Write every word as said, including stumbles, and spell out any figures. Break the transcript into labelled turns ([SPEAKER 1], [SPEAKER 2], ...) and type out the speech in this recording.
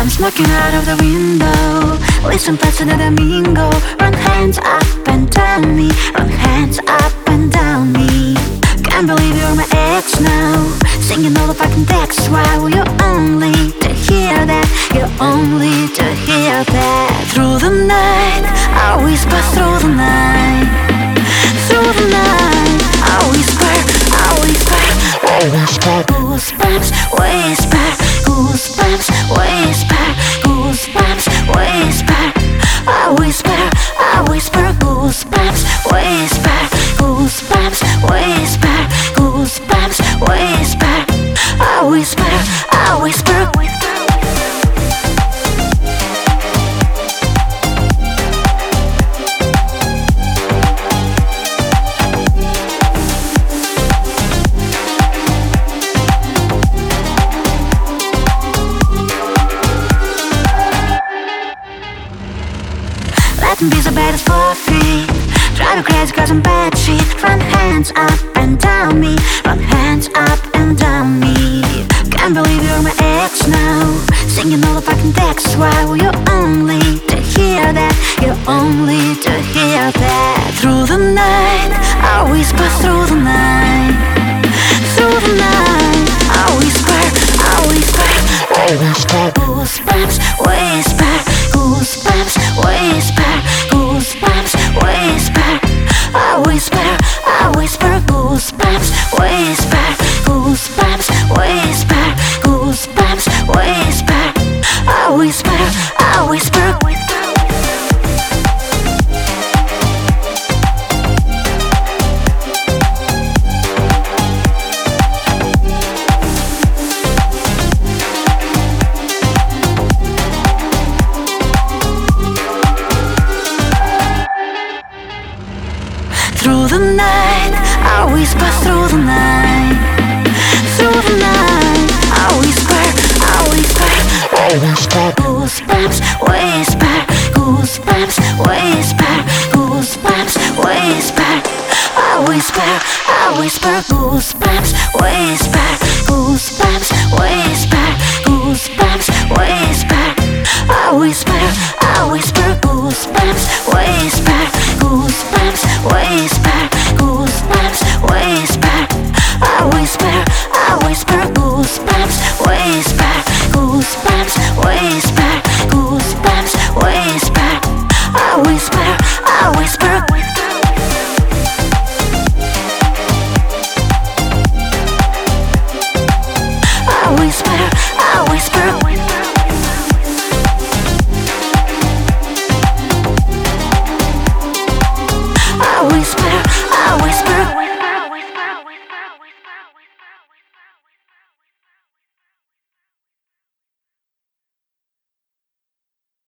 [SPEAKER 1] I'm smoking out of the window. Listen fast to the domingo. Run hands up and down me. Run hands up and down me. Can't believe you're my ex now. Singing all the fucking texts while you're only to hear that. You're only to hear that. Through the night, I whisper through the night. Through the night, I whisper, I whisper, I whisper. Goosebumps, whisper. Goosebumps, whisper. Goosebumps, whisper. I whisper, I whisper. Goosebumps, whisper. Goosebumps, whisper. Goosebumps, whisper. I whisper, I whisper, whisper. Letting be so bad as four feet. Drive you crazy cause I'm bad shit. Run hands up and down me. Run hands up and down me. Can't believe you're my ex now. Singing all the fucking texts while you're only to hear that. You're only to hear that. Through the night, I whisper through the night. Through the night, I whisper, I whisper, I whisper. Goosebumps, whisper. Goosebumps, whisper. Goosebumps, whisper. I whisper, I whisper. Goosebumps, whisper. Goosebumps, whisper. Goosebumps, whisper. I whisper, I whisper, whisper. Through the night, I whisper through the night. Through the night, I whisper, I whisper, I whisper. Goosebumps, whisper. Goosebumps, whisper. Goosebumps, whisper. I whisper, I whisper. Goosebumps, whisper. Goosebumps, whisper. Goosebumps, whisper. I whisper, I whisper. Goosebumps, whisper. Goosebumps, whisper. Goosebumps, whisper. I whisper, I whisper. Goosebumps, whisper. Goosebumps, whisper.